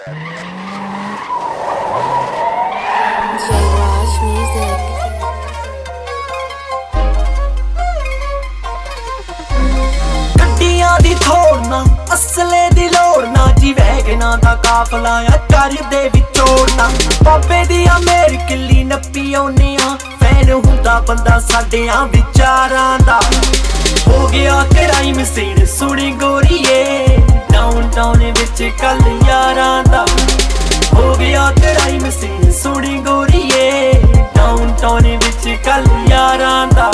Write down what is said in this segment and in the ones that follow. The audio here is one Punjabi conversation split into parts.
ਗੱਡੀਆਂ ਦੀ ਥੋੜ ਨਾ, ਅਸਲੇ ਦੀ ਲੋੜ ਨਾ ਜੀ, ਵੈਗਨਾਂ ਦਾ ਕਾਫਲਾ ਆ ਕਰਦੇ ਵਿਚੋੜਨਾ। ਬਾਬੇ ਦੀਆਂ ਮੇਰ ਕਿੱਲੀ ਨੱਪੀ ਆਉਨੇ ਆ, ਫੈਨ ਹੁੰਦਾ ਬੰਦਾ ਸਾਡਿਆਂ ਵਿਚਾਰਾਂ ਦਾ। ਹੋ ਗਿਆ ਕ੍ਰਾਈਮ ਸੀਨ ਸੁਣੀ ਗੋਰੀਏ, ਡਾਊਨਟਾਊਨ ਵਿੱਚ ਕੱਲ ਯਾਰਾਂ ਦਾ। ਹੋ ਗਿਆ ਕ੍ਰਾਈਮ ਸੀਨ ਸੁਣੀ ਗੋਰੀਏ, ਡਾਊਨਟਾਊਨ ਵਿੱਚ ਕੱਲ ਯਾਰਾਂ ਦਾ।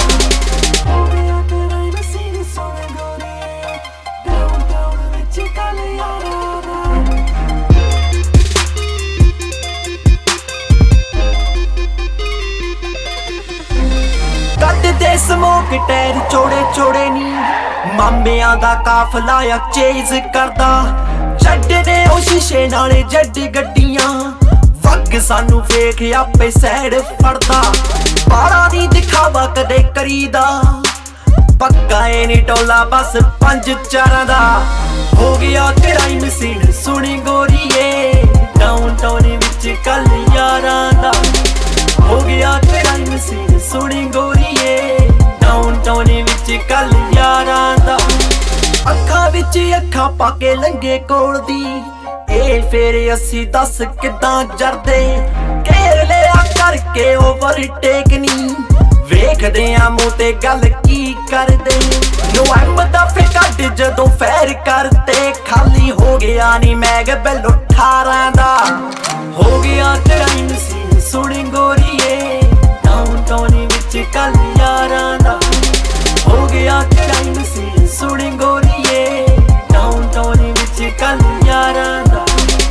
ਕੱਢਦੇ ਸਮੋਕ ਟਾਇਰ ਚੋੜੇ ਚੋੜੇ ਨੀ, ਮਾਮਿਆਂ ਦਾ ਕਾਫਲਾ ਆ ਚੇਜ਼ ਕਰਦਾ। ਛੱਡਦੇ ਉਹ ਸ਼ੀਸ਼ੇ ਨਾਲੇ ਜੱਡ ਗੱਡੀਆਂ, ਵਗ ਸਾਨੂੰ ਵੇਖ ਆਪੇ ਸੈਡ ਫੜਦਾ। ਬਾਲਾਂ ਦੀ ਦਿਖਾਵਾ ਕਦੇ ਕਰੀਦਾ, ਪੱਕਾ ਏ ਨੀ ਟੋਲਾ ਬਸ ਪੰਜ ਚਾਰਾਂ ਦਾ। ਹੋ ਗਿਆ ਕ੍ਰਾਈਮ ਸੀਨ ਸੁਣੀ ਗੋਰੀਏ, ਡਾਊਨਟਾਊਨ ਵਿੱਚ ਕੱਲ ਯਾਰਾਂ ਦਾ। ਹੋ ਗਿਆ ਕ੍ਰਾਈਮ ਸੀਨ ਸੁਣੀ ਗੋਰੀਏ, ਡਾਊਨਟਾਊਨ ਵਿੱਚ ਕੱਲ ਯਾਰਾਂ ਦਾ। ਅੱਖਾਂ ਵਿੱਚ ਅੱਖਾਂ ਪਾ ਕੇ ਲੰਘੇ ਕੋਲ ਦੀ, ਇਹ ਫੇਰ ਅਸੀਂ ਦੱਸ ਕਿੱਦਾਂ ਜਰਦੇ। ਘੇਰ ਲਿਆ ਕਰਕੇ ਓਵਰਟੇਕ ਨੀ, ਵੇਖਦੇ ਆ ਮੂੰਹ ਤੇ ਗੱਲ ਕੀ ਕਰਦੇ। ਨਵੰਬਰ ਦਾ ਕੱਢ ਜਦੋਂ ਫੈਰ ਕਰਤੇ, ਖਾਲੀ ਹੋ ਗਿਆ ਨੀ ਮੈਗ ਬੈਲ 18 ਦਾ। ਹੋ ਗਿਆ ਕ੍ਰਾਈਮ ਸੀਨ ਸੁਣੀ ਗੋਰੀਏ, ਡਾਊਨਟਾਊਨ ਵਿੱਚ ਕੱਲ ਯਾਰਾਂ ਦਾ। ਹੋ ਗਿਆ ਕ੍ਰਾਈਮ ਸੀਨ ਸੁਣੀ ਗੋਰੀਏ, ਡਾਊਨਟਾਊਨ ਵਿੱਚ ਕੱਲ ਯਾਰਾਂ ਦਾ।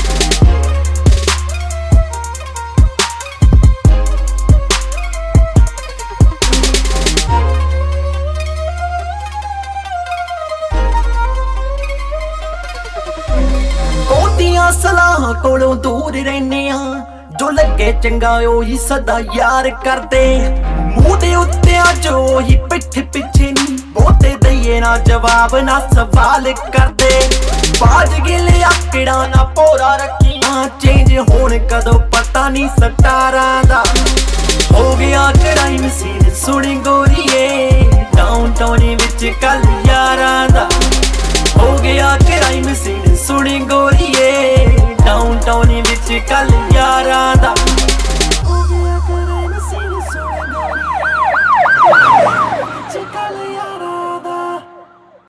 ਉਹਦੀਆਂ ਸਲਾਹਾਂ ਕੋਲੋਂ ਦੂਰ ਰਹਿੰਦੇ ਆ, ਜੋ ਲੱਗੇ ਚੰਗਾ ਉਹੀ ਸਦਾ ਯਾਰ ਕਰਦੇ। ਮੂੰਹ ਦੇ ਉੱਤੇ ਅੱਜ ਉਹੀ ਪਿੱਠ ਪਿੱਛੇ ਨੀ, ਬਹੁਤੇ ਦਈਏ ਨਾ ਜਵਾਬ ਨਾ ਸਵਾਲ ਕਰਦੇ। ਬਾਜ ਗਿਲੇ ਆਕੜਾਂ ਨਾ ਪੋਰਾ ਰੱਖੀਆਂ, ਚੇਂਜ ਹੋਣ ਕਦੋਂ ਪਤਾ ਨੀ ਸਟਾਰਾਂ ਦਾ। ਹੋ ਗਿਆ ਕ੍ਰਾਈਮ ਸੀਨ ਸੁਣੀ ਗੋਰੀਏ, ਡਾਊਨਟਾਊਨ ਵਿੱਚ ਕੱਲ ਯਾਰਾਂ ਦਾ।